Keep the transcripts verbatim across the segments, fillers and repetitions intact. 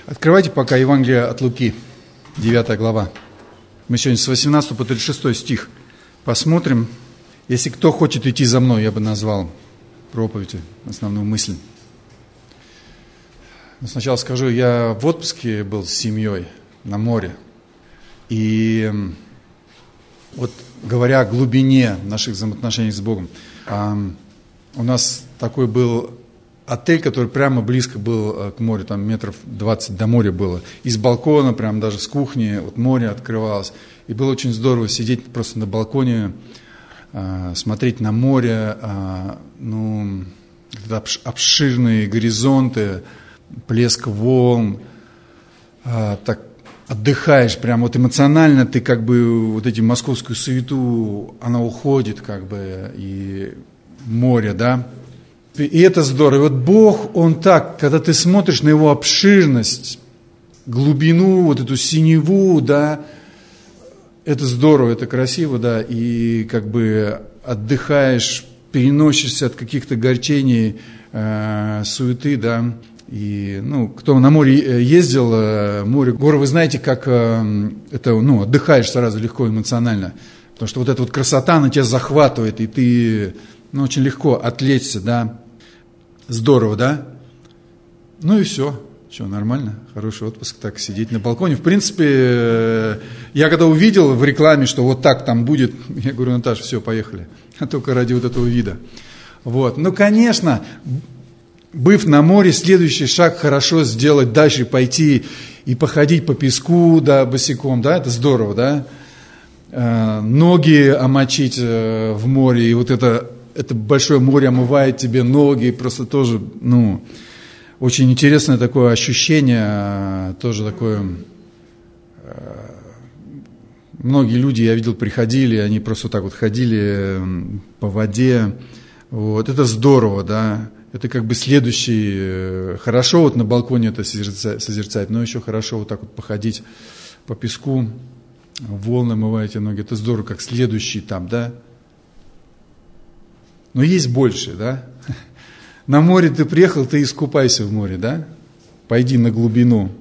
Открывайте пока Евангелие от Луки, девятая глава. Мы сегодня с восемнадцатого по тридцать шестой стих посмотрим. Если кто хочет идти за мной, я бы назвал проповедь, основную мысль. Но сначала скажу, я в отпуске был с семьей на море. И вот говоря о глубине наших взаимоотношений с Богом, у нас такой был отель, который прямо близко был к морю, там метров двадцать до моря было. Из балкона, прям даже с кухни, вот море открывалось. И было очень здорово сидеть просто на балконе, смотреть на море, ну, обширные горизонты, плеск волн, так отдыхаешь, прям вот эмоционально ты как бы вот эти московскую суету, она уходит как бы, и море, да. И это здорово. И вот Бог, Он так, когда ты смотришь на Его обширность, глубину, вот эту синеву, да, это здорово, это красиво, да, и как бы отдыхаешь, переносишься от каких-то горчений, э, суеты, да, и, ну, кто на море ездил, море, горы, вы знаете, как э, это, ну, отдыхаешь сразу легко, эмоционально, потому что вот эта вот красота, она тебя захватывает, и ты, ну, очень легко отвлечься, да, здорово, да, ну и все. Что, нормально? Хороший отпуск, так сидеть на балконе. В принципе, я когда увидел в рекламе, что вот так там будет, я говорю, Наташа, все, поехали. А только ради вот этого вида. Вот. Ну, конечно, быв на море, следующий шаг хорошо сделать, дальше пойти и походить по песку, да, босиком, да, это здорово, да. Э, ноги омочить э, в море, и вот это, это большое море омывает тебе ноги, просто тоже, ну... Очень интересное такое ощущение, тоже такое, многие люди, я видел, приходили, они просто так вот ходили по воде, вот, это здорово, да, это как бы следующий, хорошо вот на балконе это созерцать, но еще хорошо вот так вот походить по песку, волны омываете ноги, это здорово, как следующий этап, да, но есть больше, да. На море ты приехал, ты искупайся в море, да? Пойди на глубину.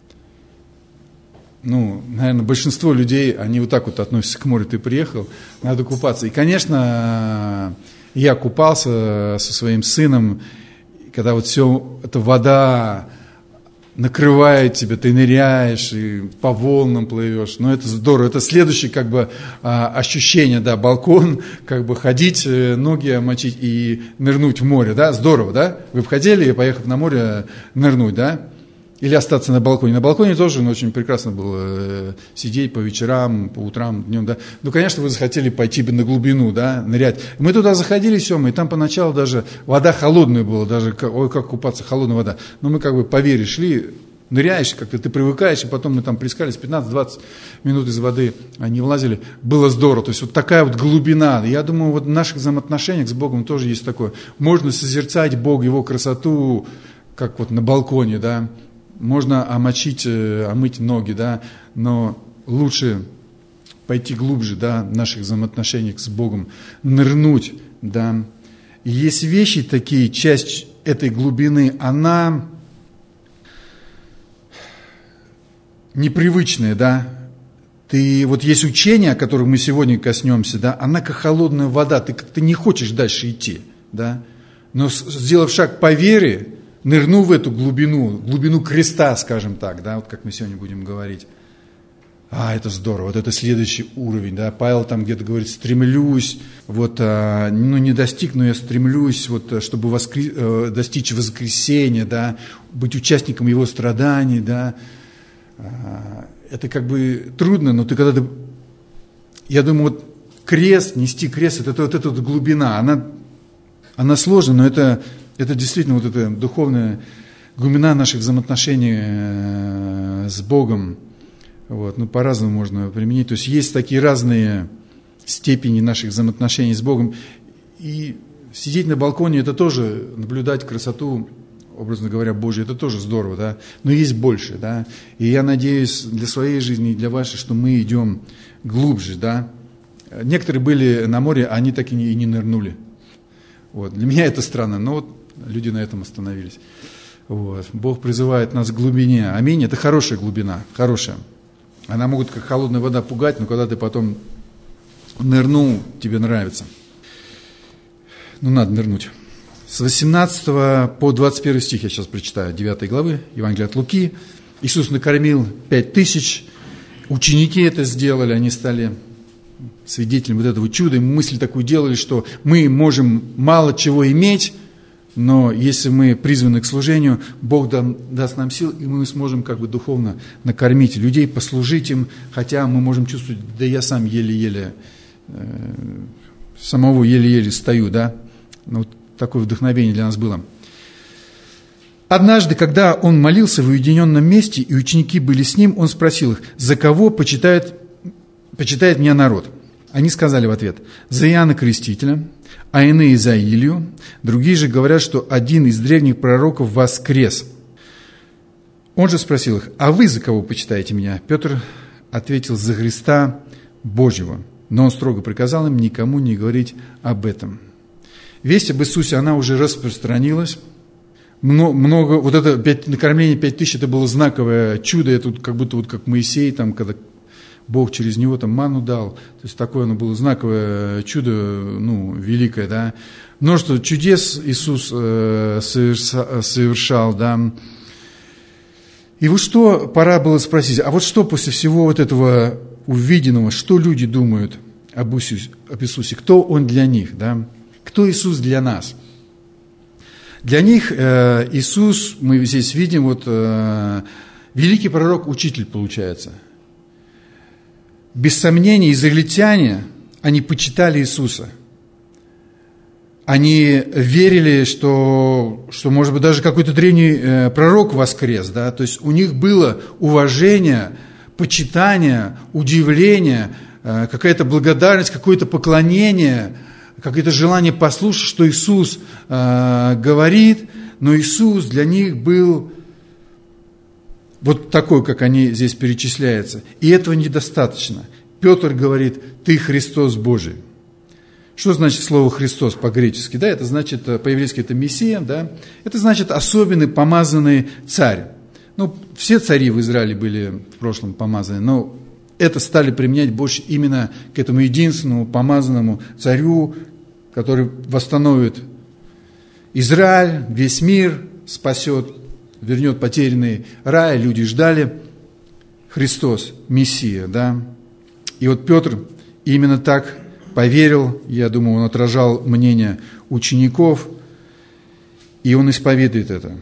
Ну, наверное, большинство людей, они вот так вот относятся к морю. Ты приехал, надо купаться. И, конечно, я купался со своим сыном, когда вот все, эта вода накрывает тебя, ты ныряешь и по волнам плывешь. Ну, это здорово. Это следующее, как бы, ощущение, да, балкон, как бы ходить, ноги мочить и нырнуть в море, да, здорово, да? Вы бы хотели, поехав на море, нырнуть, да? Или остаться на балконе. На балконе тоже, ну, очень прекрасно было сидеть по вечерам, по утрам, днем, да. Ну, конечно, вы захотели пойти бы на глубину, да, нырять. Мы туда заходили, Сёма, и там поначалу даже вода холодная была, даже, ой, как купаться, холодная вода. Но мы как бы по вере шли, ныряешь, как-то ты привыкаешь, и потом мы там плескались пятнадцать-двадцать минут из воды, они влазили. Было здорово. То есть вот такая вот глубина. Я думаю, вот в наших взаимоотношениях с Богом тоже есть такое. Можно созерцать Бога, Его красоту, как вот на балконе, да. Можно омочить, омыть ноги, да, но лучше пойти глубже, да, в наших взаимоотношениях с Богом, нырнуть, да. И есть вещи такие, часть этой глубины, она непривычная, да. Ты, вот есть учение, о котором мы сегодня коснемся, да, она как холодная вода, ты как-то не хочешь дальше идти, да. Но сделав шаг по вере, нырну в эту глубину, глубину креста, скажем так, да, вот как мы сегодня будем говорить. А, это здорово, вот это следующий уровень, да, Павел там где-то говорит, стремлюсь, вот, а, ну, не достиг, но я стремлюсь, вот, чтобы воскр... достичь воскресения, да, быть участником его страданий, да, а, это как бы трудно, но ты когда ты, я думаю, вот крест, нести крест, это, это вот эта вот глубина, она, она сложна, но это... Это действительно вот эта духовная глубина наших взаимоотношений с Богом. Вот, ну, по-разному можно применить. То есть есть такие разные степени наших взаимоотношений с Богом. И сидеть на балконе, это тоже наблюдать красоту, образно говоря, Божью, это тоже здорово, да. Но есть больше, да. И я надеюсь для своей жизни и для вашей, что мы идем глубже, да. Некоторые были на море, а они так и не, и не нырнули. Вот. Для меня это странно, но вот люди на этом остановились. Вот. Бог призывает нас к глубине. Аминь. Это хорошая глубина, хорошая. Она может как холодная вода пугать, но когда ты потом нырнул, тебе нравится. Ну, надо нырнуть. С восемнадцатого по двадцать первый стих я сейчас прочитаю, девятой главы Евангелия от Луки. Иисус накормил пять тысяч. Ученики это сделали, они стали свидетелями вот этого чуда. И мысль такую делали, что мы можем мало чего иметь, но если мы призваны к служению, Бог даст нам сил, и мы сможем как бы духовно накормить людей, послужить им, хотя мы можем чувствовать, да я сам еле-еле, э, самого еле-еле стою, да. Ну, вот такое вдохновение для нас было. Однажды, когда он молился в уединенном месте, и ученики были с ним, он спросил их: «За кого почитает, почитает меня народ?» Они сказали в ответ: «За Иоанна Крестителя, а иные за Илью, другие же говорят, что один из древних пророков воскрес». Он же спросил их: «А вы за кого почитаете меня?» Петр ответил: «За Христа Божьего». Но он строго приказал им никому не говорить об этом. Весть об Иисусе, она уже распространилась. Много, много вот это пять, накормление пять тысяч, это было знаковое чудо. Это вот как будто вот как Моисей, там, когда Бог через него там ману дал. То есть такое оно было знаковое чудо, ну, великое, да. Множество чудес Иисус э, совершал, да. И вот что пора было спросить, а вот что после всего вот этого увиденного, что люди думают об Иисусе, об Иисусе, кто Он для них, да? Кто Иисус для нас? Для них э, Иисус, мы здесь видим, вот э, великий пророк, учитель получается. Без сомнения, израильтяне, они почитали Иисуса. Они верили, что, что может быть, даже какой-то древний э, пророк воскрес, да? То есть у них было уважение, почитание, удивление, э, какая-то благодарность, какое-то поклонение, какое-то желание послушать, что Иисус э, говорит, но Иисус для них был вот такой, как они здесь перечисляются. И этого недостаточно. Петр говорит: «Ты Христос Божий». Что значит слово «Христос» по-гречески? Да, это значит, по-еврейски это Мессия, да? Это значит особенный помазанный царь. Ну, все цари в Израиле были в прошлом помазаны, но это стали применять больше именно к этому единственному помазанному царю, который восстановит Израиль, весь мир спасет, вернет потерянный рай. Люди ждали Христос, Мессия, да. И вот Петр именно так поверил, я думаю, он отражал мнение учеников, и он исповедует это.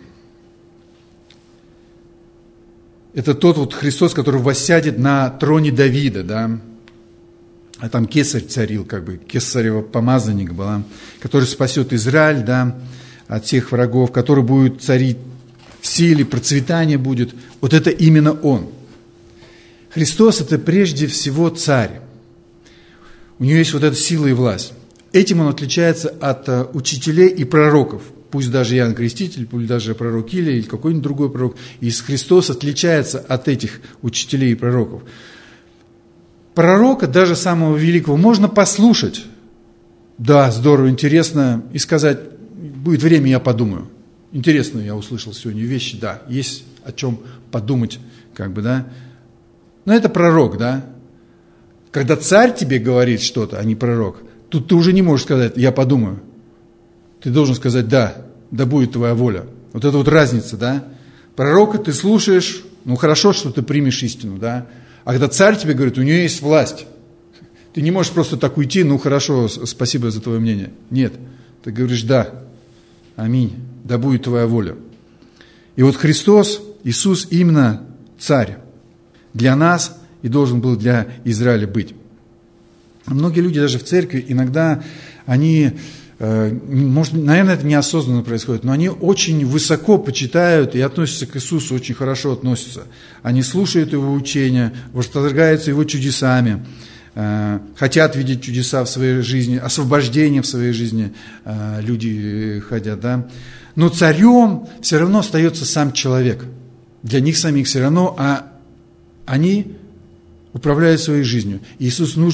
Это тот вот Христос, который воссядет на троне Давида, да. А там кесарь царил, как бы, кесарево помазанник был, который спасет Израиль, да, от всех врагов, который будет царить в силе, процветание будет. Вот это именно Он. Христос – это прежде всего царь. У него есть вот эта сила и власть. Этим Он отличается от uh, учителей и пророков. Пусть даже Иоанн Креститель, пусть даже пророк Илия или какой-нибудь другой пророк. Иисус Христос отличается от этих учителей и пророков. Пророка, даже самого великого, можно послушать. Да, здорово, интересно. И сказать: будет время, я подумаю. Интересно, я услышал сегодня вещи, да, есть о чем подумать, как бы, да. Но это пророк, да. Когда царь тебе говорит что-то, а не пророк, тут ты уже не можешь сказать: я подумаю. Ты должен сказать: да, да будет твоя воля. Вот это вот разница, да. Пророка ты слушаешь, ну хорошо, что ты примешь истину, да. А когда царь тебе говорит, у нее есть власть, ты не можешь просто так уйти: ну хорошо, спасибо за твое мнение. Нет, ты говоришь: да, аминь, да будет твоя воля. И вот Христос, Иисус именно царь для нас и должен был для Израиля быть. Многие люди даже в церкви иногда, они, может, наверное, это неосознанно происходит, но они очень высоко почитают и относятся к Иисусу, очень хорошо относятся. Они слушают Его учения, восторгаются Его чудесами, хотят видеть чудеса в своей жизни, освобождение в своей жизни люди хотят, да. Но царем все равно остается сам человек. Для них самих все равно, а они управляют своей жизнью. Иисус нужен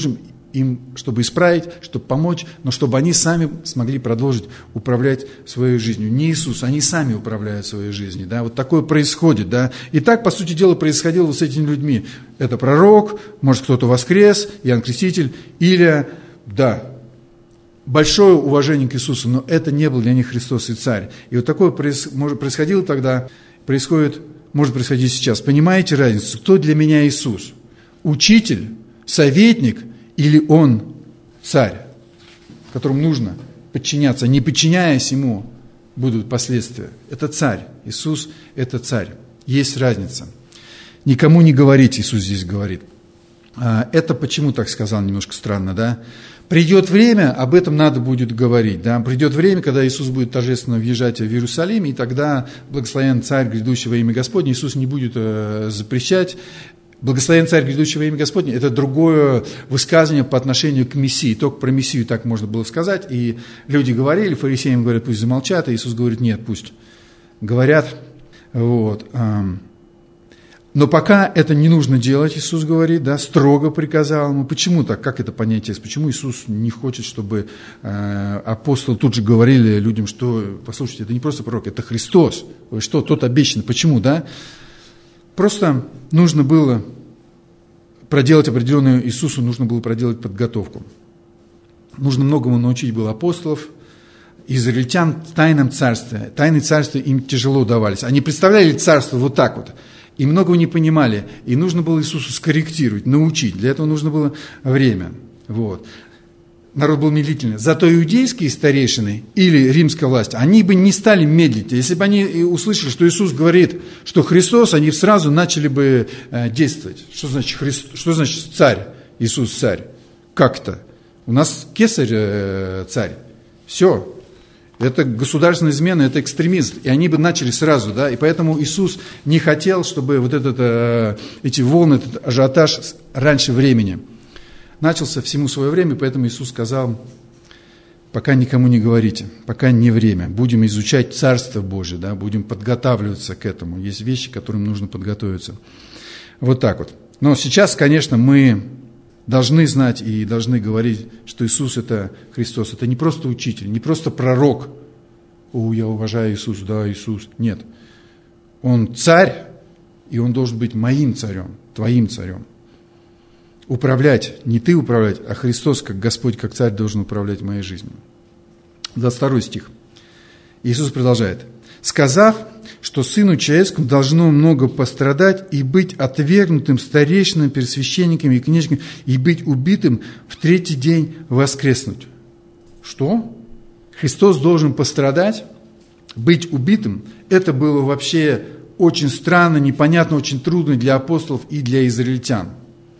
им, чтобы исправить, чтобы помочь, но чтобы они сами смогли продолжить управлять своей жизнью. Не Иисус, они сами управляют своей жизнью. Да? Вот такое происходит. Да? И так, по сути дела, происходило вот с этими людьми. Это пророк, может, кто-то воскрес, Иоанн Креститель, Илия, да, большое уважение к Иисусу, но это не был для них Христос и Царь. И вот такое происходило тогда, происходит, может происходить сейчас. Понимаете разницу? Кто для меня Иисус? Учитель, советник или Он Царь, которому нужно подчиняться? Не подчиняясь Ему, будут последствия. Это Царь. Иисус – это Царь. Есть разница. Никому не говорить, Иисус здесь говорит. Это почему так сказал, немножко странно, да? Придет время, об этом надо будет говорить. Да? Придет время, когда Иисус будет торжественно въезжать в Иерусалим, и тогда благословен Царь, грядущий во имя Господне, Иисус не будет э, запрещать. Благословен Царь, грядущий во имя Господне, это другое высказывание по отношению к Мессии. Только про Мессию так можно было сказать. И люди говорили, фарисеям говорят, пусть замолчат, а Иисус говорит, нет, пусть говорят. Вот. Но пока это не нужно делать, Иисус говорит, да, строго приказал ему. Почему так? Как это понятие? Почему Иисус не хочет, чтобы э, апостолы тут же говорили людям, что, послушайте, это не просто пророк, это Христос. Что, тот обещанный. Почему, да? Просто нужно было проделать определенную, Иисусу нужно было проделать подготовку. Нужно многому научить было апостолов, израильтян тайнам царствия. Тайны царствия им тяжело давались. Они представляли царство вот так вот. И многого не понимали. И нужно было Иисусу скорректировать, научить. Для этого нужно было время. Вот. Народ был медлительный. Зато иудейские старейшины или римская власть, они бы не стали медлить. Если бы они услышали, что Иисус говорит, что Христос, они сразу начали бы действовать. Что значит Христ... Что значит царь? Иисус царь. Как это? У нас кесарь царь. Все. Это государственная измена, это экстремизм. И они бы начали сразу, да. И поэтому Иисус не хотел, чтобы вот этот, эти волны, этот ажиотаж раньше времени. Начался всему свое время, поэтому Иисус сказал, пока никому не говорите, пока не время. Будем изучать Царство Божие, да, будем подготавливаться к этому. Есть вещи, к которым нужно подготовиться. Вот так вот. Но сейчас, конечно, мы должны знать и должны говорить, что Иисус – это Христос. Это не просто учитель, не просто пророк. О, я уважаю Иисуса, да, Иисус. Нет. Он царь, и он должен быть моим царем, твоим царем. Управлять, не ты управлять, а Христос, как Господь, как Царь, должен управлять моей жизнью. двадцать второй стих. Иисус продолжает. «Сказав, что Сыну Человеческому должно много пострадать и быть отвергнутым старейшинами, первосвященниками и книжниками, и быть убитым в третий день воскреснуть». Что? Христос должен пострадать, быть убитым? Это было вообще очень странно, непонятно, очень трудно для апостолов и для израильтян.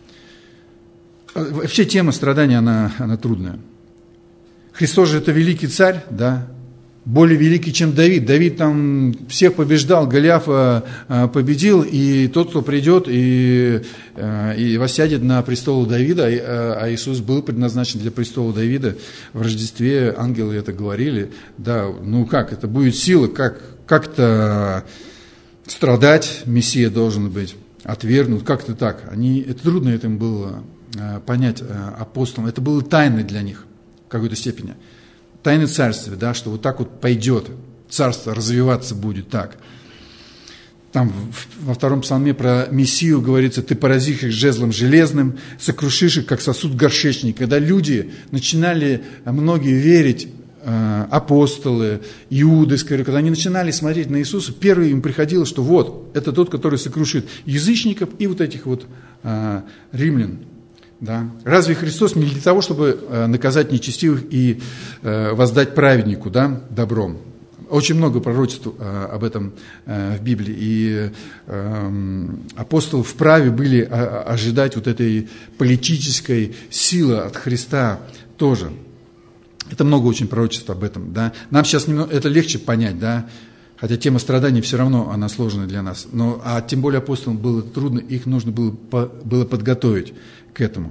Вообще тема страдания, она, она трудная. Христос же это великий царь, да, более великий, чем Давид. Давид там всех побеждал, Голиафа победил, и тот, кто придет и, и воссядет на престол Давида, а Иисус был предназначен для престола Давида, в Рождестве ангелы это говорили, да, ну как, это будет сила, как, как-то страдать, Мессия должен быть отвергнут, как-то так. Они, это трудно этим было понять апостолам. Это было тайной для них в какой-то степени. Тайны царствия, да, что вот так вот пойдет, царство развиваться будет так. Там во втором псалме про Мессию говорится, ты поразишь их жезлом железным, сокрушишь их, как сосуд горшечник. Когда люди начинали, многие верить, апостолы, Иуды, когда они начинали смотреть на Иисуса, первое им приходило, что вот, это тот, который сокрушит язычников и вот этих вот а, римлян. Да. Разве Христос не для того, чтобы наказать нечестивых и э, воздать праведнику, да, добром? Очень много пророчеств э, об этом э, в Библии. И э, апостолы вправе были а, ожидать вот этой политической силы от Христа тоже. Это много очень пророчеств об этом. Да. Нам сейчас немного, это легче понять, да. Хотя тема страданий все равно она сложная для нас. Но, а тем более апостолам было трудно, их нужно было, было подготовить к этому.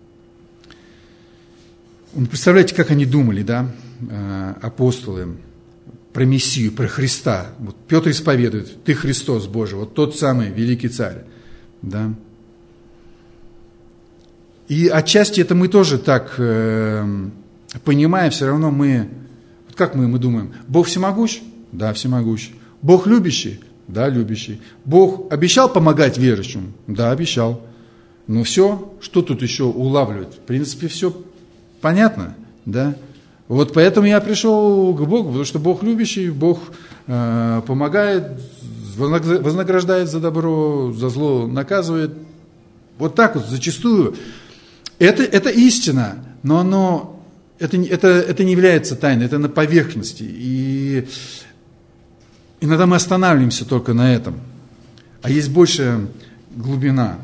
Представляете, как они думали, да, апостолы, про Мессию, про Христа. Вот Петр исповедует, ты Христос Божий, вот тот самый великий царь. Да. И отчасти это мы тоже так э, понимаем, все равно мы, вот как мы, мы думаем, Бог всемогущ? Да, всемогущ. Бог любящий? Да, любящий. Бог обещал помогать верующим? Да, обещал. Ну все, что тут еще улавливать? В принципе, все понятно, да? Вот поэтому я пришел к Богу, потому что Бог любящий, Бог э, помогает, вознаграждает за добро, за зло наказывает. Вот так вот зачастую. Это, это истина, но оно, это, это, это не является тайной, это на поверхности. И иногда мы останавливаемся только на этом. А есть большая глубина.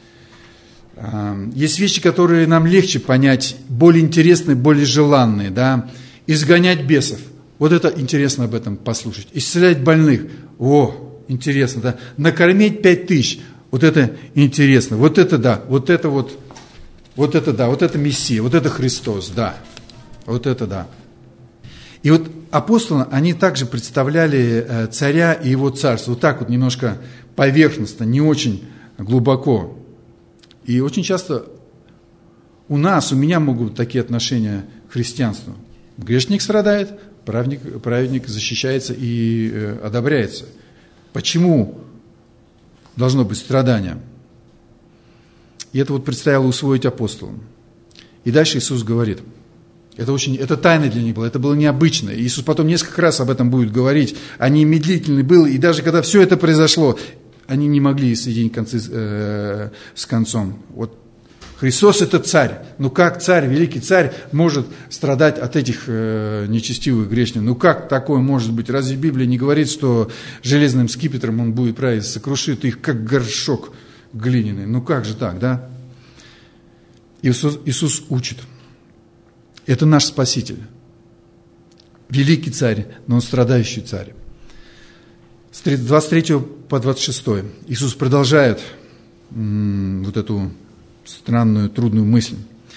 Есть вещи, которые нам легче понять, более интересные, более желанные. Да? Изгонять бесов. Вот это интересно об этом послушать. Исцелять больных. О, интересно. Да? Накормить пять тысяч. Вот это интересно. Вот это да. Вот это вот. Вот это да. Вот это Мессия. Вот это Христос. Да. Вот это да. И вот апостолы, они также представляли царя и его царство. Вот так вот немножко поверхностно, не очень глубоко. И очень часто у нас, у меня могут быть такие отношения к христианству. Грешник страдает, праведник, праведник защищается и э, одобряется. Почему должно быть страдание? И это вот предстояло усвоить апостолам. И дальше Иисус говорит. Это, очень, это тайна для них было, это было необычно. И Иисус потом несколько раз об этом будет говорить. Они медлительны были, и даже когда все это произошло, они не могли соединить концы э, с концом. Вот Христос – это царь. Ну как царь, великий царь, может страдать от этих э, нечестивых грешников? Ну как такое может быть? Разве Библия не говорит, что железным скипетром он будет править, сокрушит их, как горшок глиняный? Ну как же так, да? Иисус, Иисус учит. Это наш Спаситель. Великий царь, но он страдающий царь. С двадцать третьего по двадцать шестое Иисус продолжает м- вот эту странную, трудную мысль.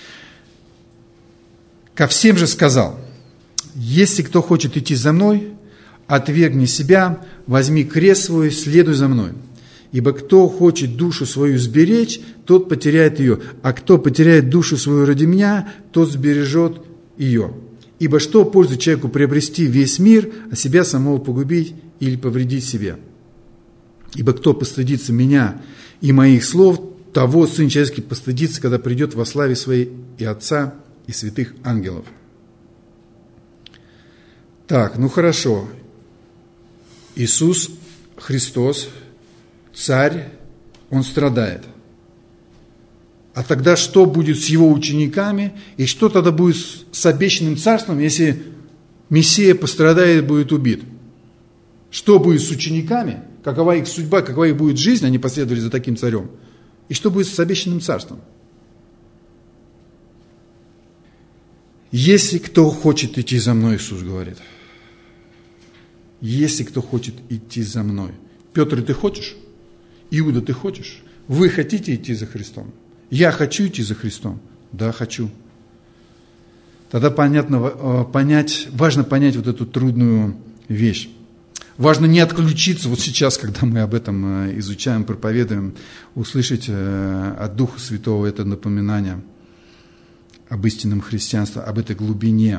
«Ко всем же сказал, если кто хочет идти за мной, отвергни себя, возьми крест свой, следуй за мной. Ибо кто хочет душу свою сберечь, тот потеряет ее, а кто потеряет душу свою ради меня, тот сбережет ее. Ибо что пользу человеку приобрести весь мир, а себя самого погубить или повредить себе? Ибо кто постыдится меня и моих слов, того Сын Человеческий постыдится, когда придет во славе Своей и Отца, и святых ангелов». Так, ну хорошо. Иисус Христос, Царь, Он страдает. А тогда что будет с Его учениками? И что тогда будет с обещанным царством, если Мессия пострадает и будет убит? Что будет с учениками? Какова их судьба, какова их будет жизнь? Они последовали за таким царем. И что будет с обещанным царством? Если кто хочет идти за мной, Иисус говорит. Если кто хочет идти за мной. Петр, ты хочешь? Иуда, ты хочешь? Вы хотите идти за Христом? Я хочу идти за Христом? Да, хочу. Тогда понятно, понять, важно понять вот эту трудную вещь. Важно не отключиться вот сейчас, когда мы об этом изучаем, проповедуем, услышать от Духа Святого это напоминание об истинном христианстве, об этой глубине.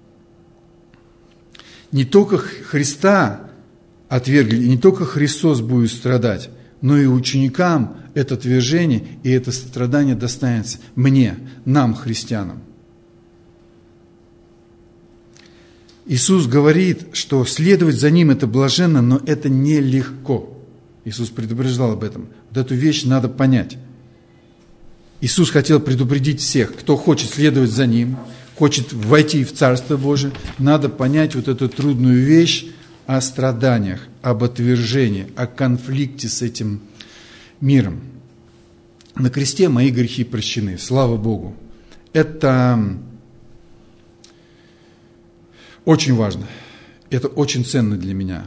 Не только Христа отвергли, и не только Христос будет страдать, но и ученикам это отвержение и это страдание достанется мне, нам, христианам. Иисус говорит, что следовать за Ним это блаженно, но это нелегко. Иисус предупреждал об этом. Вот эту вещь надо понять. Иисус хотел предупредить всех, кто хочет следовать за Ним, хочет войти в Царство Божие, надо понять вот эту трудную вещь о страданиях, об отвержении, о конфликте с этим миром. На кресте мои грехи прощены, слава Богу. Это очень важно, это очень ценно для меня.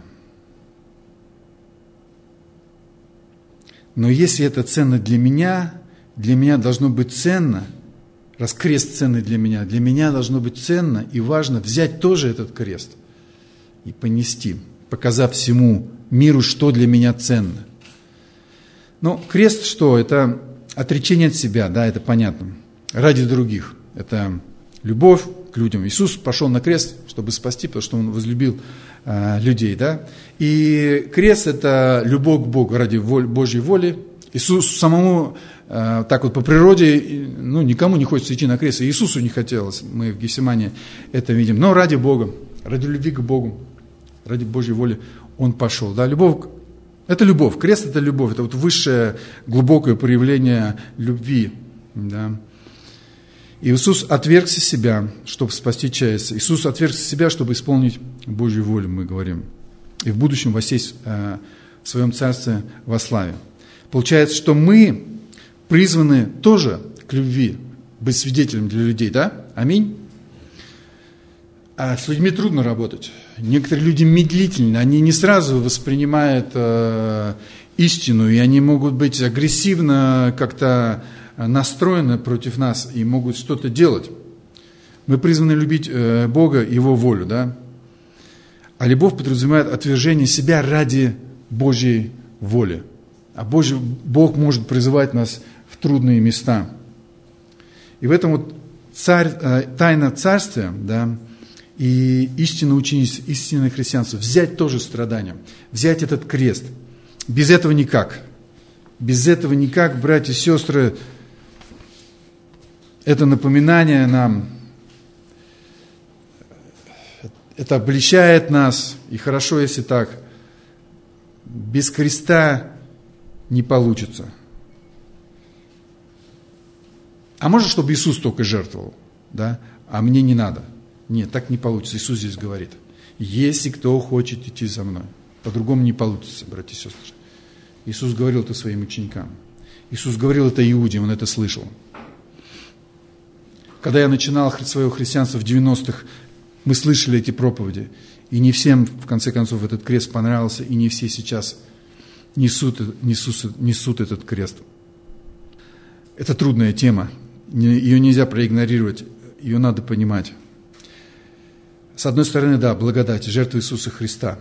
Но если это ценно для меня, для меня должно быть ценно, раз крест ценный для меня, для меня должно быть ценно и важно взять тоже этот крест и понести, показав всему миру, что для меня ценно. Но крест что? Это отречение от себя, да, это понятно. ради других. Это любовь к людям. Иисус пошел на крест, чтобы спасти, потому что Он возлюбил э, людей. Да? И крест – это любовь к Богу ради воль, Божьей воли. Иисус самому, э, так вот по природе, ну, никому не хочется идти на крест. И Иисусу не хотелось, мы в Гефсимании это видим. Но ради Бога, ради любви к Богу, ради Божьей воли Он пошел. Да? Любовь – это любовь. Крест – это любовь. Это вот высшее, глубокое проявление любви. Да? Иисус отвергся себя, чтобы спасти человечество. Иисус отвергся себя, чтобы исполнить Божью волю, мы говорим. И в будущем воссесть э, в своем царстве во славе. Получается, что мы призваны тоже к любви, быть свидетелем для людей, да? Аминь. А с людьми трудно работать. Некоторые люди медлительны, они не сразу воспринимают э, истину, и они могут быть агрессивно как-то настроены против нас и могут что-то делать. Мы призваны любить э, Бога и Его волю, да? А любовь подразумевает отвержение себя ради Божьей воли. А Божий, Бог может призывать нас в трудные места. И в этом вот царь, э, тайна царствия, да, и истинное учение, истинное христианство, взять тоже страдания, взять этот крест. Без этого никак. Без этого никак, братья и сестры, это напоминание нам, это обличает нас, и хорошо, если так. Без креста не получится. А можно, чтобы Иисус только жертвовал, да? А мне не надо. Нет, так не получится. Иисус здесь говорит: если кто хочет идти за мной, по-другому не получится, братья и сестры. Иисус говорил это своим ученикам. Иисус говорил это Иуде, он это слышал. Когда я начинал свое христианство в девяностых, мы слышали эти проповеди. И не всем, в конце концов, этот крест понравился, и не все сейчас несут, несут, несут этот крест. Это трудная тема. Ее нельзя проигнорировать, ее надо понимать. С одной стороны, да, благодать, жертва Иисуса Христа.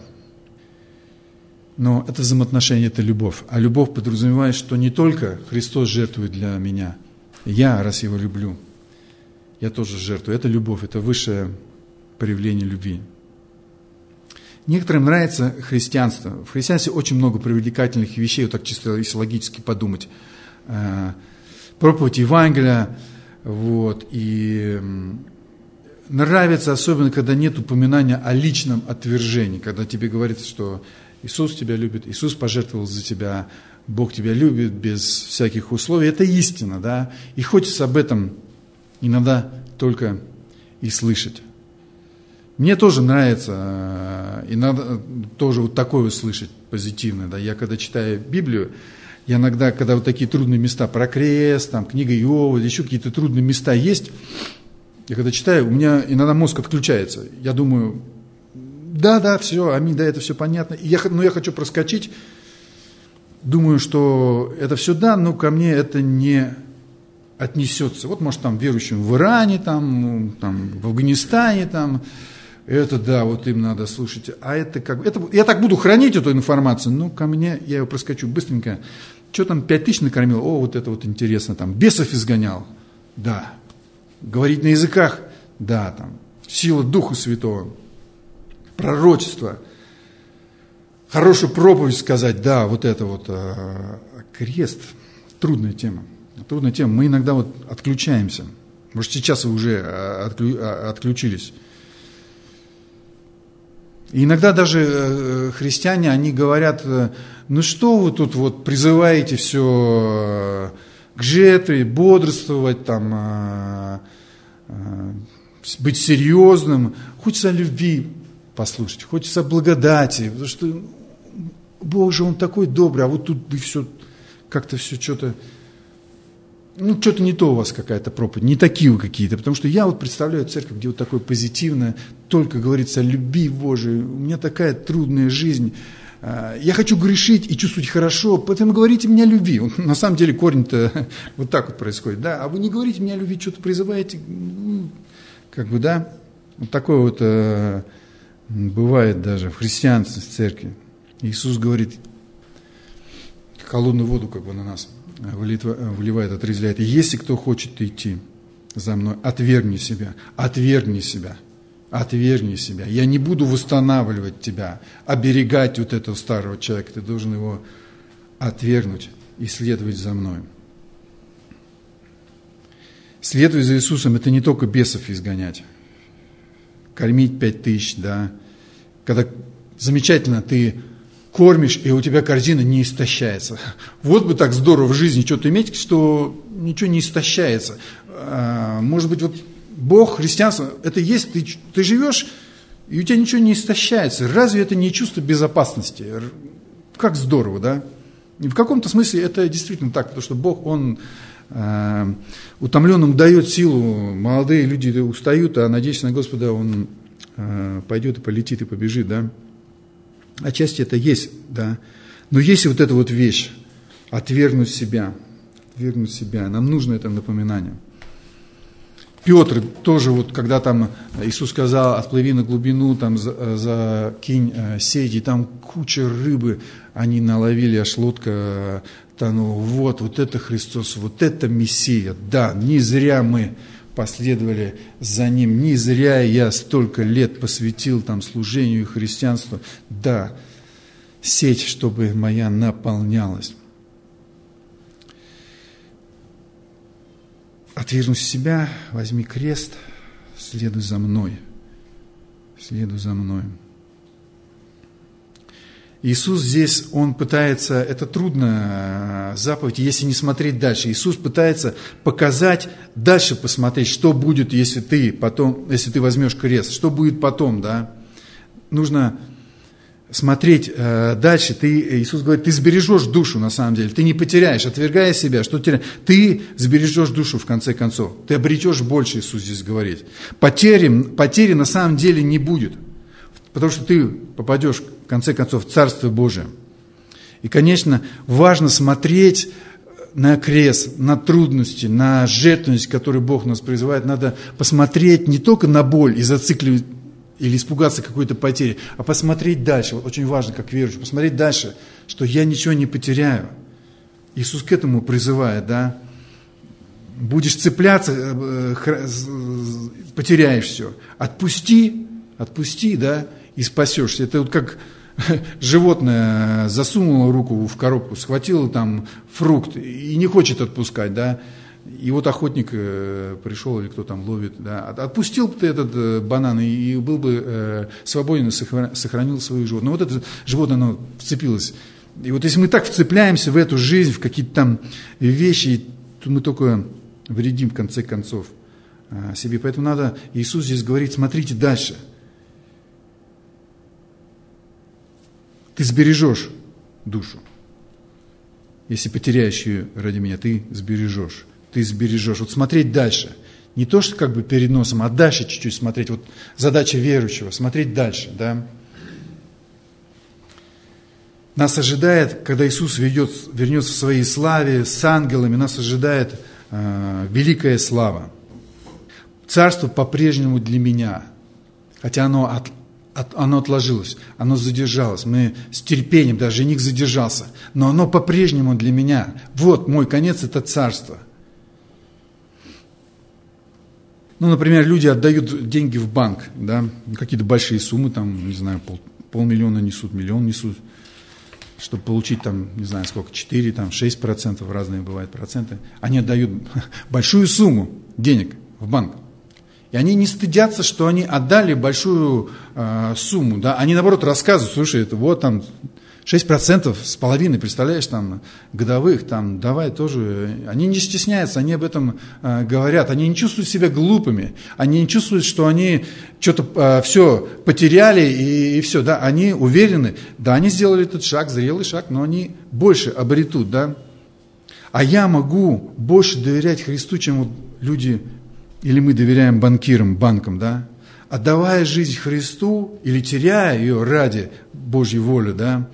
Но это взаимоотношение, это любовь. А любовь подразумевает, что не только Христос жертвует для меня. Я, раз Его люблю, я тоже жертвую. Это любовь, это высшее проявление любви. Некоторым нравится христианство. В христианстве очень много привлекательных вещей, вот так чисто если логически подумать. Проповедь Евангелия, вот, и нравится особенно, когда нет упоминания о личном отвержении, когда тебе говорится, что Иисус тебя любит, Иисус пожертвовал за тебя, Бог тебя любит без всяких условий. Это истина, да, и хочется об этом иногда только и слышать. Мне тоже нравится иногда тоже вот такое услышать позитивное, да, я когда читаю Библию, я иногда, когда вот такие трудные места про крест, там, книга Иова, еще какие-то трудные места есть, я когда читаю, у меня иногда мозг отключается. Я думаю, да, да, все, аминь, да, это все понятно. И я, но я хочу проскочить, думаю, что это все да, но ко мне это не отнесется. Вот, может, там верующим в Иране, там, там, в Афганистане, там, это да, вот им надо слушать. А это как это, я так буду хранить эту информацию, но ко мне, я ее проскочу быстренько. Что там, пять тысяч накормил? О, вот это вот интересно, там, бесов изгонял? Да. Говорить на языках? Да, там, сила Духа Святого. Пророчество. Хорошую проповедь сказать? Да, вот это вот. А, крест. Трудная тема. Трудная тема. Мы иногда вот отключаемся. Может, сейчас вы уже отклю, отключились. И иногда даже христиане, они говорят, ну что вы тут вот призываете все к жертве, бодрствовать, там, быть серьезным. Хочется любви послушать, хочется благодати, потому что Бог же, Он такой добрый, а вот тут вы все, как-то все что-то, ну, что-то не то у вас какая-то проповедь, не такие вы какие-то, потому что я вот представляю церковь, где вот такое позитивное, только говорится о любви Божией, у меня такая трудная жизнь, я хочу грешить и чувствовать хорошо, поэтому говорите мне о любви. На самом деле корень-то вот так вот происходит, да, а вы не говорите мне о любви, что-то призываете, как бы, да, вот такое вот э, бывает даже в христианстве, в церкви. Иисус говорит, холодную воду как бы на нас выливает, отрезвляет. И если кто хочет идти за мной, отвергни себя, отвергни себя, отвергни себя. Я не буду восстанавливать тебя, оберегать вот этого старого человека. Ты должен его отвергнуть и следовать за мной. Следуй за Иисусом – это не только бесов изгонять, кормить пять тысяч, да. Когда замечательно ты кормишь, и у тебя корзина не истощается. Вот бы так здорово в жизни что-то иметь, что ничего не истощается. Может быть, вот Бог, христианство, это есть, ты, ты живешь, и у тебя ничего не истощается. Разве это не чувство безопасности? Как здорово, да? И в каком-то смысле это действительно так, потому что Бог, Он э, утомленным дает силу, молодые люди устают, а надеясь на Господа, Он э, пойдет и полетит, и побежит, да? Отчасти это есть, да. Но есть вот эта вот вещь, отвергнуть себя, отвергнуть себя. Нам нужно это напоминание. Петр тоже, вот, когда там Иисус сказал, отплыви на глубину, там закинь сети, там куча рыбы, они наловили, аж лодка тонула. Вот, вот это Христос, вот это Мессия. Да, не зря мы последовали за Ним, не зря я столько лет посвятил там служению и христианству. Да, сеть, чтобы моя наполнялась. Отвергнув себя, возьми крест, следуй за мной. Следуй за мной. Иисус здесь, Он пытается, это трудно заповедь, если не смотреть дальше. Иисус пытается показать, дальше посмотреть, что будет, если ты потом, если ты возьмешь крест, что будет потом, да. Нужно смотреть э, дальше. Ты, Иисус говорит, ты сбережешь душу на самом деле, ты не потеряешь, отвергая себя, что теряешь? Ты сбережешь душу в конце концов, ты обретешь больше, Иисус здесь говорит. Потери, потери на самом деле не будет, потому что ты попадешь в конце концов в Царство Божие. И, конечно, важно смотреть на крест, на трудности, на жертвенность, которую Бог нас призывает. Надо посмотреть не только на боль и зацикливать, или испугаться какой-то потери, а посмотреть дальше. Вот очень важно, как верующий, посмотреть дальше, что я ничего не потеряю. Иисус к этому призывает, да. Будешь цепляться, потеряешь все. Отпусти, отпусти, да, и спасешься. Это вот как животное засунуло руку в коробку, схватило там фрукт и не хочет отпускать, да. И вот охотник пришел, или кто там ловит, да, отпустил бы ты этот банан, и был бы свободен, сохранил свою животное. Но вот это животное, оно вцепилось. И вот если мы так вцепляемся в эту жизнь, в какие-то там вещи, то мы только вредим в конце концов себе. Поэтому надо, Иисус здесь говорит, смотрите дальше. Ты сбережешь душу. Если потеряешь ее ради меня, ты сбережешь. Ты сбережешь. Вот смотреть дальше. Не то, что как бы перед носом, а дальше чуть-чуть смотреть. Вот задача верующего, смотреть дальше, да. Нас ожидает, когда Иисус ведет, вернется в своей славе с ангелами, нас ожидает э, великая слава. Царство по-прежнему для меня, хотя оно, от, от, оно отложилось, оно задержалось. Мы с терпением, даже жених задержался, но оно по-прежнему для меня. Вот мой конец, это царство. Ну, например, люди отдают деньги в банк, да, какие-то большие суммы, там, не знаю, пол, полмиллиона несут, миллион несут, чтобы получить, там, не знаю, сколько, четыре, там, шесть процентов, разные бывают проценты. Они отдают большую сумму денег в банк. И они не стыдятся, что они отдали большую э, сумму, да, они, наоборот, рассказывают, слушай, это вот там шесть процентов с половиной, представляешь, там, годовых, там, давай тоже. Они не стесняются, они об этом э, говорят, они не чувствуют себя глупыми, они не чувствуют, что они что-то э, все потеряли и, и все, да, они уверены, да, они сделали этот шаг, зрелый шаг, но они больше обретут, да. А я могу больше доверять Христу, чем вот люди, или мы доверяем банкирам, банкам, да, отдавая жизнь Христу или теряя ее ради Божьей воли, да,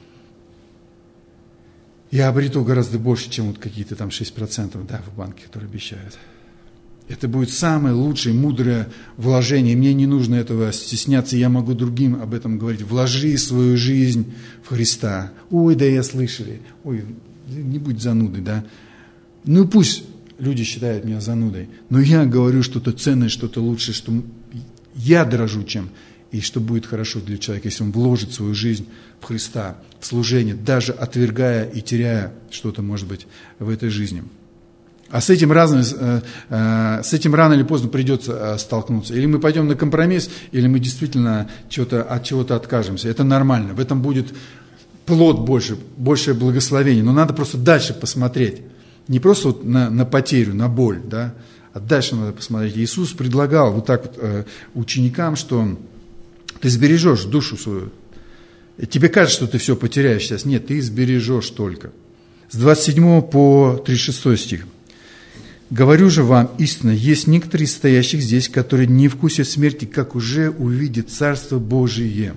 я обрету гораздо больше, чем вот какие-то там шесть процентов, да, в банке, которые обещают. Это будет самое лучшее, мудрое вложение. Мне не нужно этого стесняться, я могу другим об этом говорить. Вложи свою жизнь в Христа. Ой, да я слышали. Ой, не будь занудой, да. Ну пусть люди считают меня занудой, но я говорю что-то ценное, что-то лучшее, что я дорожу чем, и что будет хорошо для человека, если он вложит свою жизнь в Христа, в служение, даже отвергая и теряя что-то, может быть, в этой жизни. А с этим, разным, с этим рано или поздно придется столкнуться. Или мы пойдем на компромисс, или мы действительно чего-то, от чего-то откажемся. Это нормально. В этом будет плод больше, большее благословение. Но надо просто дальше посмотреть. Не просто вот на, на потерю, на боль, да, а дальше надо посмотреть. Иисус предлагал вот так вот ученикам, что ты сбережешь душу свою. Тебе кажется, что ты все потеряешь сейчас. Нет, ты сбережешь только. С двадцать седьмого по тридцать шестой стих. «Говорю же вам истинно, есть некоторые из стоящих здесь, которые не вкусят смерти, как уже увидят Царство Божие».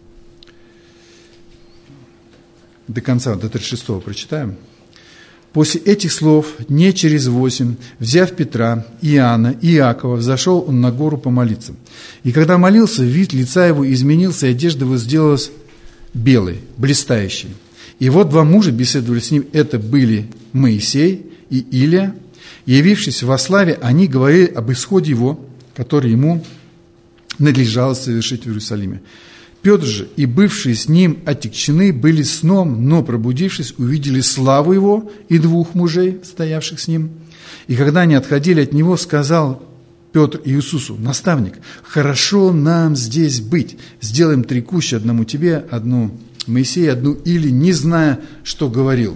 До конца, до тридцать шестого прочитаем. «После этих слов, дней через восемь, взяв Петра, Иоанна и Иакова, взошел он на гору помолиться. И когда молился, вид лица его изменился, и одежда его сделалась белой, блистающей. И вот два мужа беседовали с ним, это были Моисей и Илия. Явившись во славе, они говорили об исходе его, который ему надлежало совершить в Иерусалиме. Петр же и бывшие с ним отягчены были сном, но, пробудившись, увидели славу его и двух мужей, стоявших с ним. И когда они отходили от него, сказал Петр Иисусу: наставник, хорошо нам здесь быть, сделаем три кущи, одному тебе, одну Моисею, одну Илии, не зная, что говорил.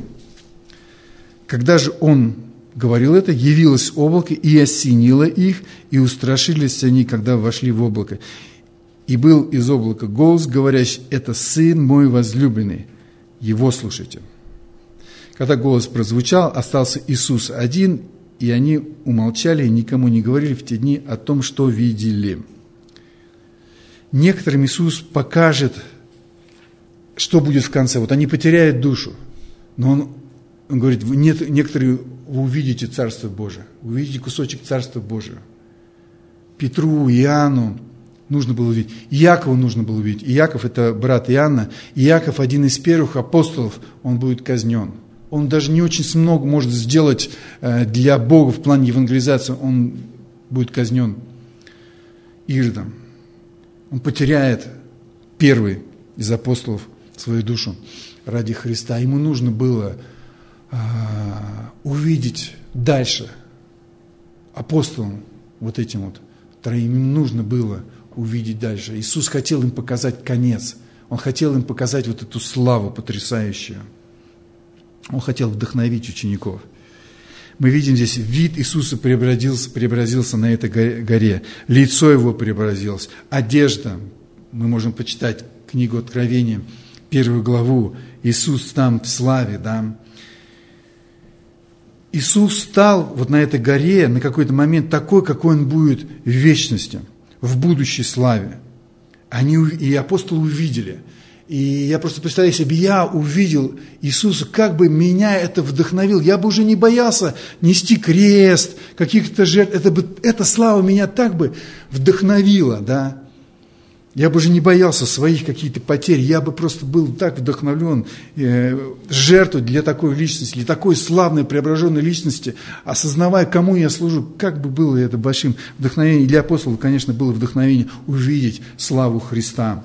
Когда же он говорил это, явилось облако и осенило их, и устрашились они, когда вошли в облако. И был из облака голос, говорящий: это Сын мой возлюбленный, его слушайте. Когда голос прозвучал, остался Иисус один, и они умолчали и никому не говорили в те дни о том, что видели. Некоторым Иисус покажет, что будет в конце. Вот они потеряют душу, но Он, он говорит: нет, некоторые вы увидите Царство Божие, увидите кусочек Царства Божия. Петру, Иоанну нужно было увидеть, Иакову нужно было увидеть. Иаков – это брат Иоанна. Иаков – один из первых апостолов, он будет казнен. Он даже не очень много может сделать для Бога в плане евангелизации, он будет казнен Иродом. Он потеряет, первый из апостолов, свою душу ради Христа. Ему нужно было а, увидеть дальше апостолам, вот этим вот троим, им нужно было увидеть дальше. Иисус хотел им показать конец. Он хотел им показать вот эту славу потрясающую. Он хотел вдохновить учеников. Мы видим здесь, вид Иисуса преобразился, преобразился на этой горе. Лицо его преобразилось. Одежда. Мы можем почитать книгу Откровения, первую главу. Иисус там в славе, да. Иисус стал вот на этой горе на какой-то момент такой, какой Он будет в вечности, в будущей славе. Они, и апостолы увидели. И я просто представляю, если бы я увидел Иисуса, как бы меня это вдохновило. Я бы уже не боялся нести крест, каких-то жертв. Это бы, эта слава меня так бы вдохновила, да. Я бы уже не боялся своих каких-то потерь. Я бы просто был так вдохновлен э, жертвой для такой личности, для такой славной, преображенной личности, осознавая, кому я служу, как бы было это большим вдохновением. И для апостолов, конечно, было вдохновение увидеть славу Христа.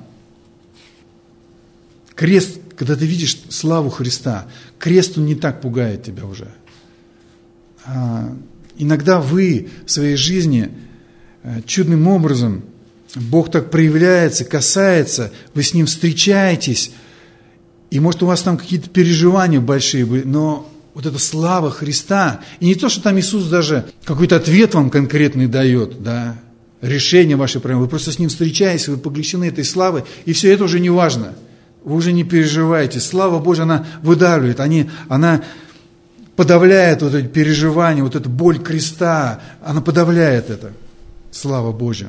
Крест, когда ты видишь славу Христа, крест, он не так пугает тебя уже. А, иногда вы в своей жизни чудным образом, Бог так проявляется, касается, вы с Ним встречаетесь, и может у вас там какие-то переживания большие были, но вот эта слава Христа, и не то, что там Иисус даже какой-то ответ вам конкретный дает, да, решение вашей проблемы, вы просто с Ним встречаетесь, вы поглощены этой славой, и все это уже не важно. Вы уже не переживаете. Слава Божья, она выдавливает, они, она подавляет вот эти переживания, вот эту боль креста, она подавляет это. Слава Божья.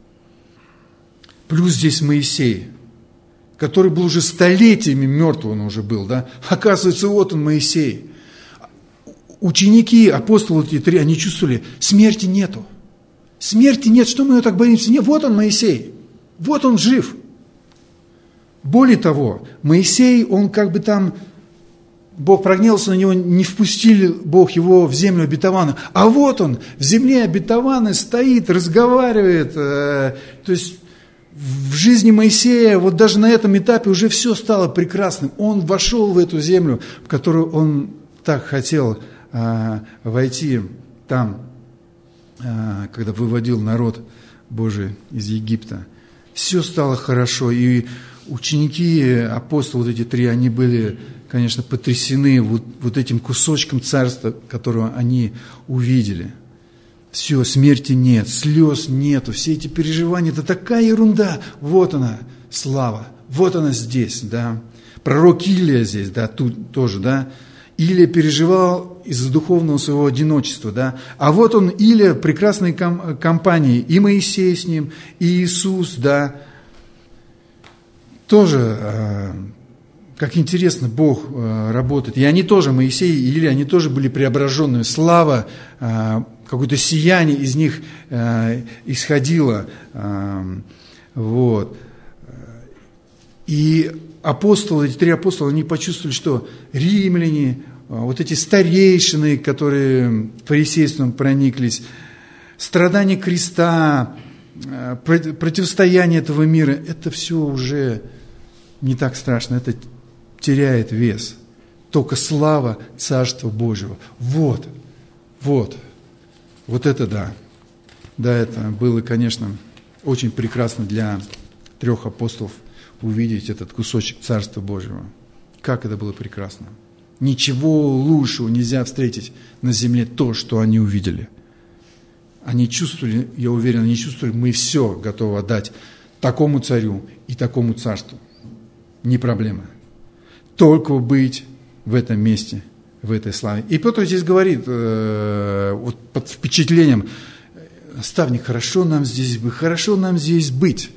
Плюс здесь Моисей, который был уже столетиями мертв, он уже был, да? Оказывается, вот он, Моисей. Ученики, апостолы эти три, они чувствовали, смерти нету. Смерти нет, что мы ее так боимся? Нет, вот он, Моисей, вот он жив. Более того, Моисей, он как бы там Бог прогневался на него, не впустили Бог его в землю обетованную. А вот он в земле обетованной стоит, разговаривает. То есть в жизни Моисея вот даже на этом этапе уже все стало прекрасным. Он вошел в эту землю, в которую он так хотел войти там, когда выводил народ Божий из Египта. Все стало хорошо. И ученики, апостолы, вот эти три, они были, конечно, потрясены вот, вот этим кусочком царства, которого они увидели. Все, смерти нет, слез нету, все эти переживания, это такая ерунда. Вот она, слава, вот она здесь, да. Пророк Илия здесь, да, тут тоже, да. Илия переживал из-за духовного своего одиночества, да. А вот он, Илия, в прекрасной ком- компании, и Моисей с ним, и Иисус, да. Тоже, э, как интересно, Бог э, работает. И они тоже, Моисей и Илия, они тоже были преображенными. Слава, э, какое-то сияние из них э, исходило. Э, вот. И апостолы, эти три апостола, они почувствовали, что римляне, вот эти старейшины, которые фарисейством прониклись, страдания креста, противостояние этого мира, это все уже не так страшно, это теряет вес. Только слава Царства Божьего. Вот, вот, вот это да. Да, это было, конечно, очень прекрасно для трех апостолов увидеть этот кусочек Царства Божьего. Как это было прекрасно. Ничего лучшего нельзя встретить на земле то, что они увидели. Они чувствовали, я уверен, они чувствовали, мы все готовы отдать такому царю и такому царству. Не проблема. Только быть в этом месте, в этой славе. И Петр здесь говорит, э, вот под впечатлением, наставник, хорошо нам здесь быть, хорошо нам здесь быть.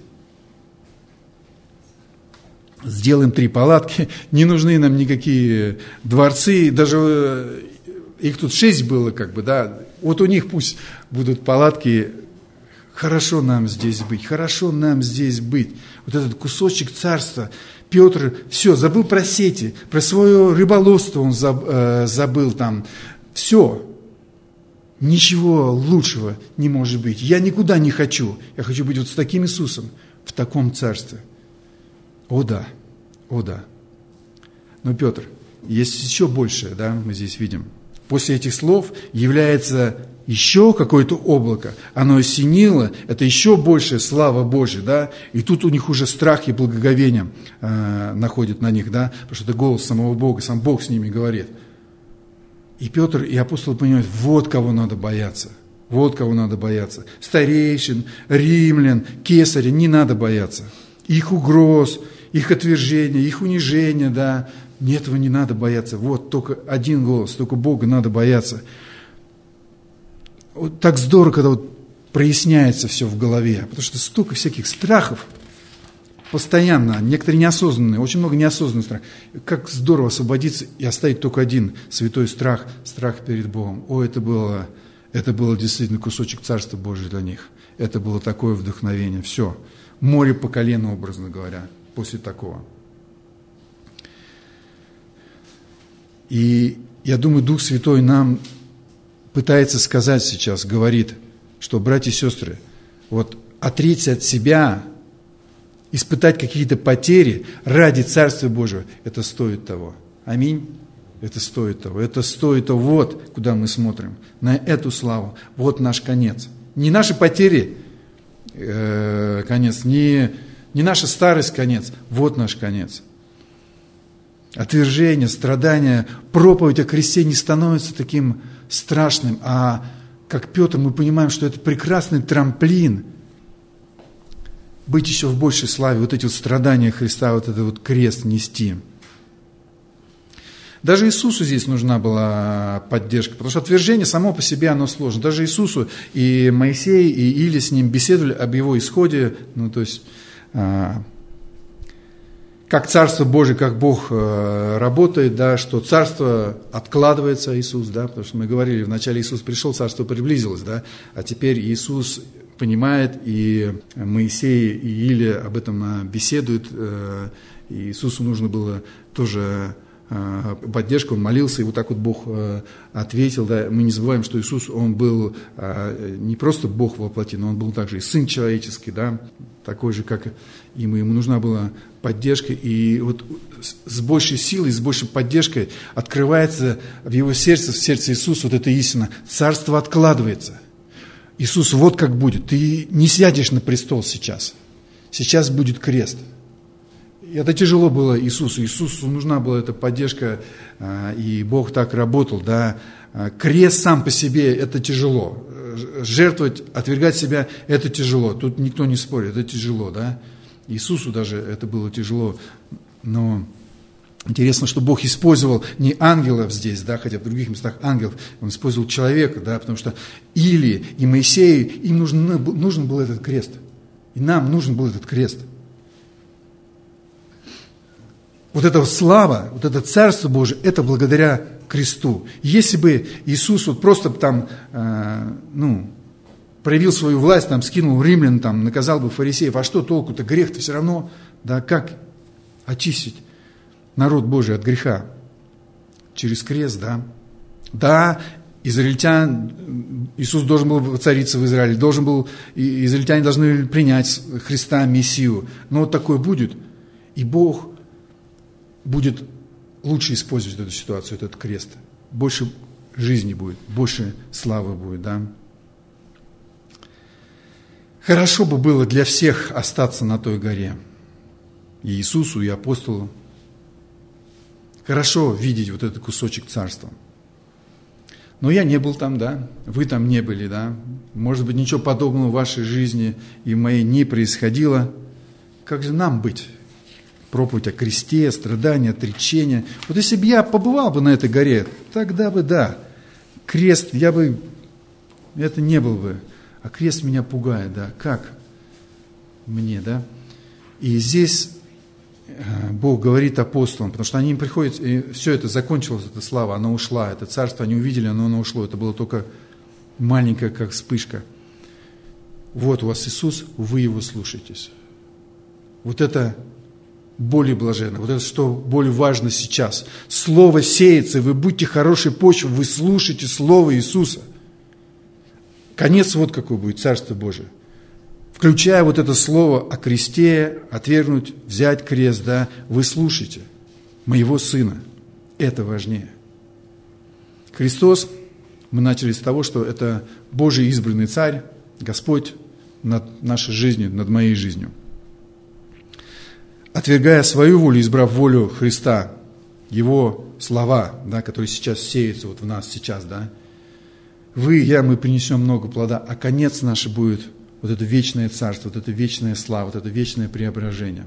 Сделаем три палатки, не нужны нам никакие дворцы, даже их тут шесть было, как бы, да, вот у них пусть будут палатки, хорошо нам здесь быть, хорошо нам здесь быть. Вот этот кусочек царства, Петр, все, забыл про сети, про свое рыболовство он забыл там, все, ничего лучшего не может быть, я никуда не хочу, я хочу быть вот с таким Иисусом, в таком царстве. О да, о да. Но, Петр, есть еще большее, да, мы здесь видим. После этих слов является еще какое-то облако, оно осенило, это еще большая слава Божья, да, и тут у них уже страх и благоговение э, находит на них, да, потому что это голос самого Бога, сам Бог с ними говорит. И Петр и апостолы понимают, вот кого надо бояться, вот кого надо бояться. Старейшин, римлян, кесаря не надо бояться. Их угроз, их отвержения, их унижения, да, этого не надо бояться. Вот только один голос, только Бога надо бояться. Вот так здорово, когда вот проясняется все в голове, потому что столько всяких страхов постоянно, некоторые неосознанные, очень много неосознанных страхов. Как здорово освободиться и оставить только один святой страх, страх перед Богом. О, это было, это было действительно кусочек Царства Божьего для них. Это было такое вдохновение. Все. Море по колено, образно говоря, после такого. И я думаю, Дух Святой нам пытается сказать сейчас, говорит, что, братья и сестры, вот отречься от себя, испытать какие-то потери ради Царства Божьего, это стоит того. Аминь. Это стоит того. Это стоит того. Вот куда мы смотрим. На эту славу. Вот наш конец. Не наши потери э, конец, не, не наша старость конец. Вот наш конец. Отвержение, страдания, проповедь о кресте не становится таким страшным, а как Петр мы понимаем, что это прекрасный трамплин быть еще в большей славе, вот эти вот страдания Христа, вот этот вот крест нести. Даже Иисусу здесь нужна была поддержка, потому что отвержение само по себе оно сложно. Даже Иисусу и Моисей, и Илия с ним беседовали об его исходе, ну то есть как Царство Божие, как Бог работает, да, что Царство откладывается, Иисус, да, потому что мы говорили, вначале Иисус пришел, Царство приблизилось, да, а теперь Иисус понимает, и Моисей и Илия об этом беседуют, и Иисусу нужно было тоже поддержку, он молился, и вот так вот Бог ответил. Да. Мы не забываем, что Иисус, Он был не просто Бог во плоти, но Он был также и Сын человеческий, да, такой же, как и мы. Ему нужна была поддержка, и вот с большей силой, с большей поддержкой открывается в его сердце, в сердце Иисуса вот эта истина. Царство откладывается. Иисус, вот как будет. Ты не сядешь на престол сейчас. Сейчас будет крест. И это тяжело было Иисусу. Иисусу нужна была эта поддержка, и Бог так работал. Да. Крест сам по себе – это тяжело. Жертвовать, отвергать себя – это тяжело. Тут никто не спорит, это тяжело. Да. Иисусу даже это было тяжело. Но интересно, что Бог использовал не ангелов здесь, да, хотя в других местах ангелов, Он использовал человека, да, потому что Илии и Моисею, им нужен, нужен был этот крест. И нам нужен был этот крест. Вот эта слава, вот это Царство Божие, это благодаря кресту. Если бы Иисус вот просто там, э, ну, проявил свою власть, там, скинул римлян, там, наказал бы фарисеев, а что толку-то, грех-то все равно, да, как очистить народ Божий от греха? Через крест, да. Да, израильтян, Иисус должен был воцариться в Израиле, должен был, израильтяне должны принять Христа, Мессию, но вот такое будет, и Бог будет лучше использовать эту ситуацию, этот крест. Больше жизни будет, больше славы будет, да. Хорошо бы было для всех остаться на той горе. И Иисусу, и апостолу. Хорошо видеть вот этот кусочек царства. Но я не был там, да, вы там не были, да. Может быть, ничего подобного в вашей жизни и в моей не происходило. Как же нам быть? Проповедь о кресте, страдания, отречения. Вот если бы я побывал бы на этой горе, тогда бы, да, крест, я бы, это не был бы. А крест меня пугает, да, как мне, да. И здесь Бог говорит апостолам, потому что они им приходят, и все это закончилось, эта слава, она ушла, это царство они увидели, оно, оно ушло, это было только маленькая, как вспышка. Вот у вас Иисус, вы Его слушаетесь. Вот это более блаженно, вот это что более важно сейчас. Слово сеется, вы будьте хорошей почвой, вы слушаете Слово Иисуса. Конец вот какой будет, Царство Божие. Включая вот это слово о кресте, отвергнуть, взять крест, да, вы слушаете моего Сына. Это важнее. Христос, мы начали с того, что это Божий избранный Царь, Господь над нашей жизнью, над моей жизнью. Отвергая свою волю, избрав волю Христа, Его слова, да, которые сейчас сеются вот в нас сейчас, да, вы и я, мы принесем много плода, а конец наш будет вот это вечное царство, вот это вечная слава, вот это вечное преображение.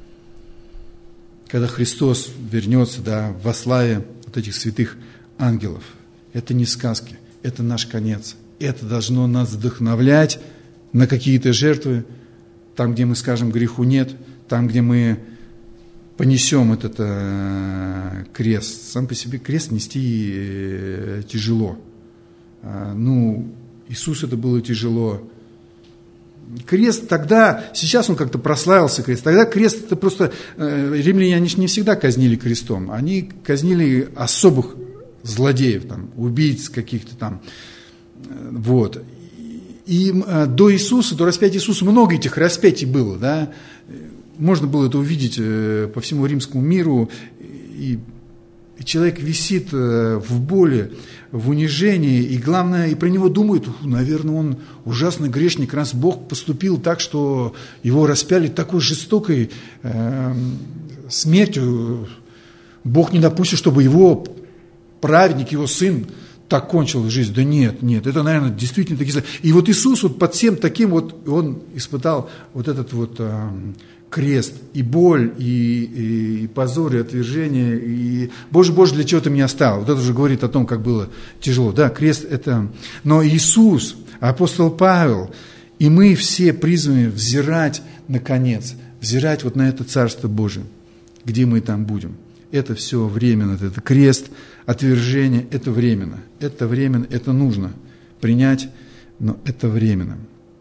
Когда Христос вернется, да, во славе вот этих святых ангелов, это не сказки, это наш конец. Это должно нас вдохновлять на какие-то жертвы, там, где мы скажем греху нет, там, где мы понесем этот э, крест. Сам по себе крест нести э, тяжело. А, ну, Иисусу это было тяжело. Крест тогда, сейчас он как-то прославился, крест. Тогда крест, это просто, э, римляне, они не всегда казнили крестом. Они казнили особых злодеев, там, убийц каких-то там. Э, вот. И э, до Иисуса, до распятия Иисуса много этих распятий было, да. Можно было это увидеть э, по всему римскому миру. И, и человек висит э, в боли, в унижении, и главное, и про него думают, наверное, он ужасный грешник, раз Бог поступил так, что его распяли такой жестокой э, смертью, Бог не допустит, чтобы его праведник, его сын так кончил жизнь. Да нет, нет, это, наверное, действительно такие... И вот Иисус вот под всем таким вот, он испытал вот этот вот э, крест, и боль, и, и, и позор, и отвержение, и Боже, Боже, для чего ты меня оставил? Вот это уже говорит о том, как было тяжело. Да, крест это... Но Иисус, апостол Павел, и мы все призваны взирать на конец, взирать вот на это Царство Божие, где мы там будем. Это все временно, это крест, отвержение, это временно. Это временно, это нужно принять, но это временно.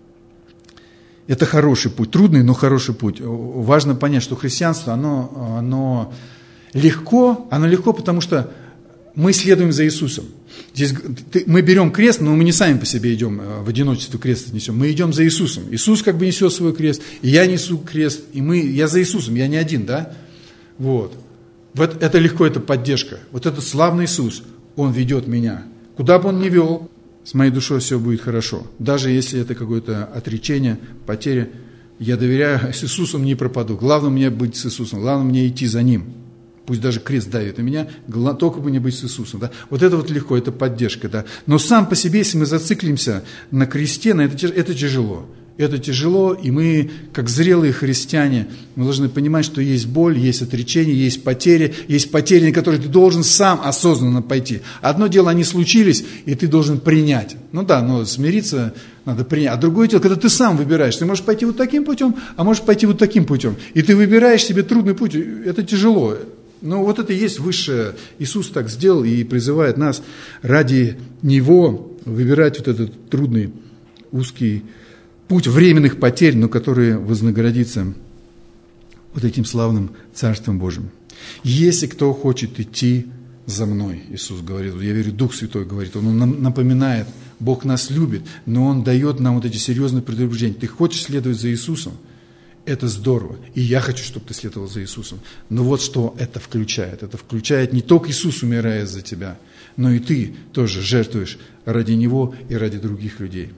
Это хороший путь, трудный, но хороший путь. Важно понять, что христианство, оно, оно Легко, оно легко, потому что мы следуем за Иисусом. Здесь мы берем крест, но мы не сами по себе идем в одиночестве крест несем. Мы идем за Иисусом. Иисус как бы несет свой крест, и я несу крест, и мы, я за Иисусом, я не один, да? Вот. Вот это легко, это поддержка. Вот этот славный Иисус, Он ведет меня. Куда бы Он ни вел, с моей душой все будет хорошо. Даже если это какое-то отречение, потеря, я доверяю, с Иисусом не пропаду. Главное мне быть с Иисусом, главное мне идти за Ним. Пусть даже крест давит на меня, только бы не быть с Иисусом. Да? Вот это вот легко, это поддержка. Да? Но сам по себе, если мы зациклимся на кресте, на это, это тяжело. Это тяжело, и мы, как зрелые христиане, мы должны понимать, что есть боль, есть отречение, есть потери, есть потери, на которые ты должен сам осознанно пойти. Одно дело, они случились, и ты должен принять. Ну да, но смириться надо принять. А другое дело, когда ты сам выбираешь, ты можешь пойти вот таким путем, а можешь пойти вот таким путем. И ты выбираешь себе трудный путь, это тяжело. Но вот это и есть высшее. Иисус так сделал и призывает нас ради Него выбирать вот этот трудный, узкий путь временных потерь, но который вознаградится вот этим славным Царством Божьим. Если кто хочет идти за мной, Иисус говорит, я верю, Дух Святой говорит, Он нам напоминает, Бог нас любит, но Он дает нам вот эти серьезные предупреждения. Ты хочешь следовать за Иисусом? Это здорово. И я хочу, чтобы ты следовал за Иисусом. Но вот что это включает. Это включает не только Иисус, умирая за тебя, но и ты тоже жертвуешь ради Него и ради других людей.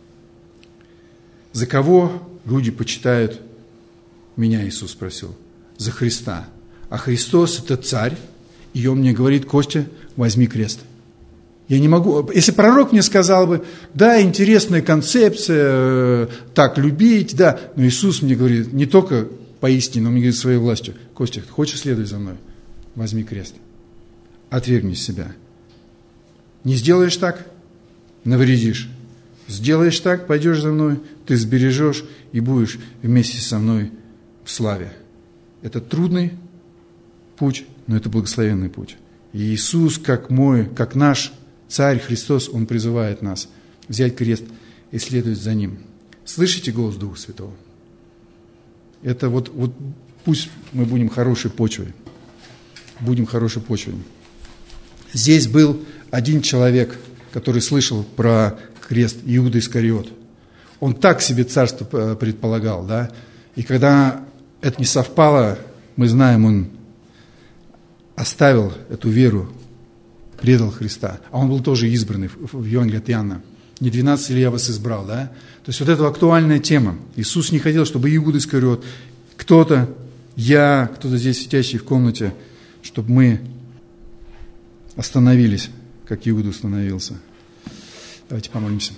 За кого люди почитают меня, Иисус спросил? За Христа. А Христос – это царь, и Он мне говорит: Костя, возьми крест. Я не могу, если пророк мне сказал бы, да, интересная концепция, так любить, да, но Иисус мне говорит, не только поистине, но мне говорит своей властью: Костя, хочешь следовать за мной? Возьми крест. Отвергни себя. Не сделаешь так – навредишь. Сделаешь так, пойдешь за мной, ты сбережешь и будешь вместе со мной в славе. Это трудный путь, но это благословенный путь. И Иисус, как мой, как наш Царь Христос, Он призывает нас взять крест и следовать за Ним. Слышите голос Духа Святого? Это вот, вот пусть мы будем хорошей почвой. Будем хорошей почвой. Здесь был один человек, который слышал про крест, Иуда Искариот. Он так себе царство предполагал, да? И когда это не совпало, мы знаем, он оставил эту веру, предал Христа. А он был тоже избранный в Евангелии от Иоанна. Не двенадцать ли я вас избрал, да? То есть вот это актуальная тема. Иисус не хотел, чтобы Иуда Искариот, кто-то, я, кто-то здесь сидящий в комнате, чтобы мы остановились, как Иуда остановился. Давайте помолимся.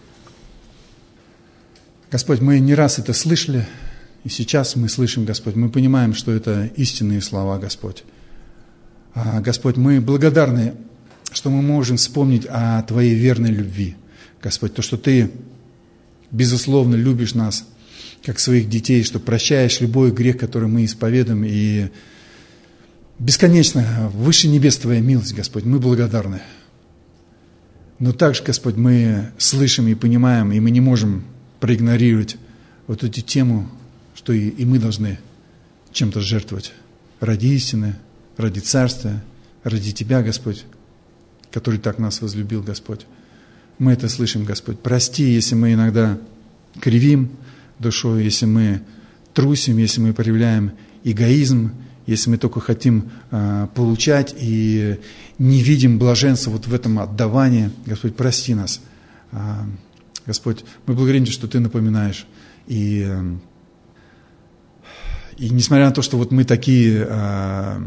Господь, мы не раз это слышали, и сейчас мы слышим, Господь, мы понимаем, что это истинные слова, Господь. А, Господь, мы благодарны, что мы можем вспомнить о Твоей верной любви. Господь, то, что Ты, безусловно, любишь нас, как своих детей, что прощаешь любой грех, который мы исповедуем, и бесконечно выше небес Твоя милость, Господь, мы благодарны. Но также, Господь, мы слышим и понимаем, и мы не можем проигнорировать вот эту тему, что и, и мы должны чем-то жертвовать ради истины, ради Царствия, ради Тебя, Господь, который так нас возлюбил, Господь. Мы это слышим, Господь. Прости, если мы иногда кривим душой, если мы трусим, если мы проявляем эгоизм, если мы только хотим а, получать и не видим блаженства вот в этом отдавании. Господь, прости нас. А, Господь, мы благодарим Тебя, что Ты напоминаешь. И, и несмотря на то, что вот мы такие а,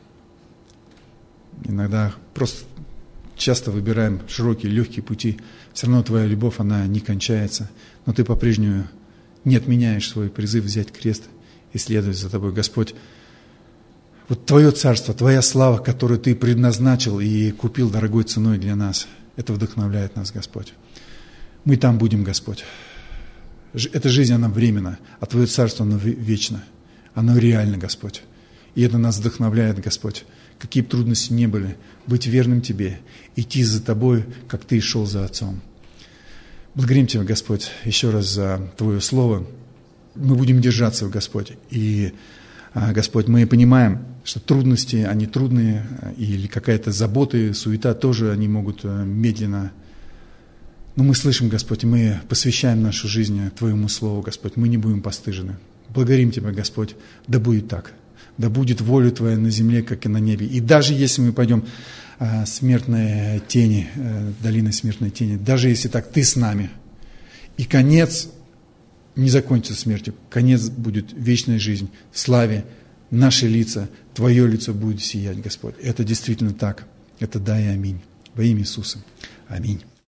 иногда просто часто выбираем широкие, легкие пути, все равно Твоя любовь, она не кончается. Но Ты по-прежнему не отменяешь свой призыв взять крест и следовать за Тобой. Господь, вот Твое Царство, Твоя слава, которую Ты предназначил и купил дорогой ценой для нас, это вдохновляет нас, Господь. Мы там будем, Господь. Эта жизнь, она временна, а Твое Царство, оно вечно. Оно реально, Господь. И это нас вдохновляет, Господь. Какие бы трудности ни были, быть верным Тебе, идти за Тобой, как Ты шел за Отцом. Благодарим Тебя, Господь, еще раз за Твое Слово. Мы будем держаться, Господь, и Господь, мы понимаем, что трудности, они трудные, или какая-то забота и суета тоже, они могут медленно. Но мы слышим, Господь, мы посвящаем нашу жизнь Твоему Слову, Господь, мы не будем постыжены. Благодарим Тебя, Господь, да будет так, да будет воля Твоя на земле, как и на небе. И даже если мы пойдем а, смертной тени, а, долиной смертной тени, даже если так, Ты с нами. И конец не закончится смертью, конец будет вечная жизнь, славе, наши лица, Твое лицо будет сиять, Господь. Это действительно так, это да и аминь. Во имя Иисуса. Аминь.